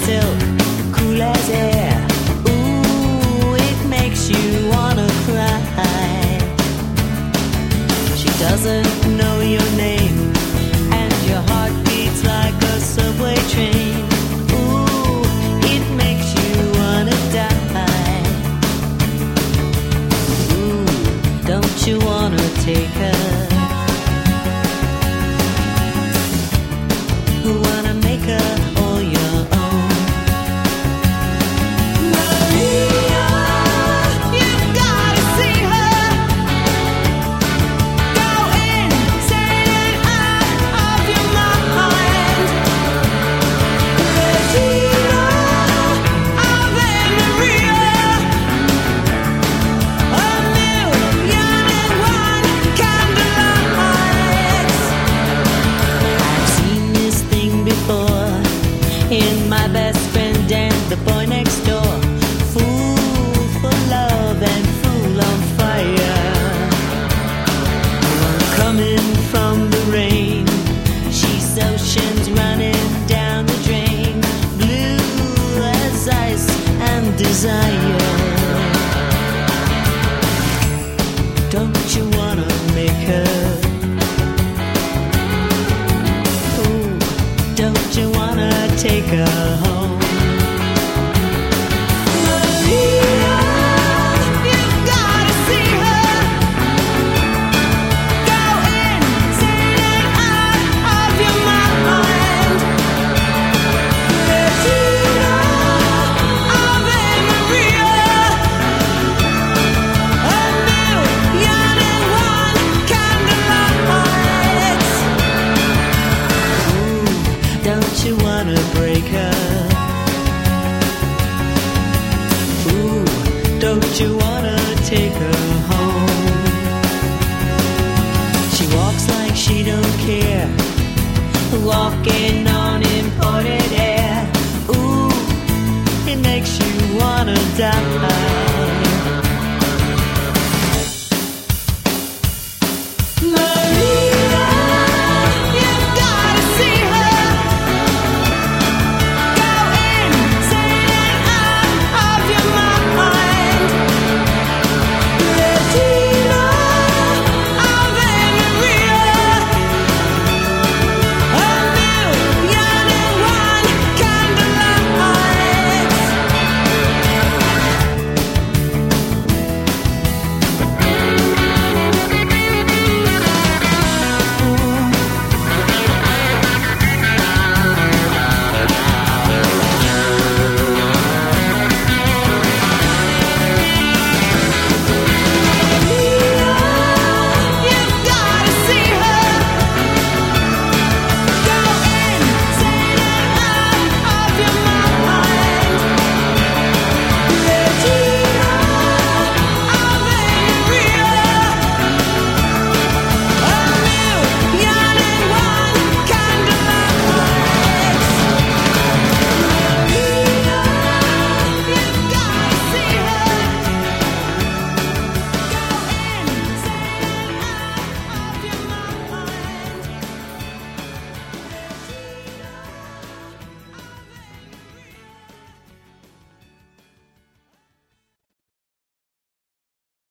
silk, cool as air. Ooh, it makes you wanna cry. She doesn't know your name, and your heart beats like a subway train. Ooh, it makes you wanna die. Ooh, don't you wanna take her? Wanna make her all your own. Maria, you've gotta see her. Go insane and out of your mind. Regina, Ave Maria, a million and one candlelights. I've seen this thing before in my best friend and the boy next door. Fool for love and fool on fire. Coming from the rain, she's oceans running down the drain. Blue as ice and desire. Don't you wanna make her? Don't you wanna take her home? Maria, you've gotta see her. Go insane and out of your mind. Regina, Ave Maria, a million and one candlelights. Don't you wanna break her? Ooh, don't you wanna take her home? She walks like she don't care, walking on imported air. Ooh, it makes you wanna die.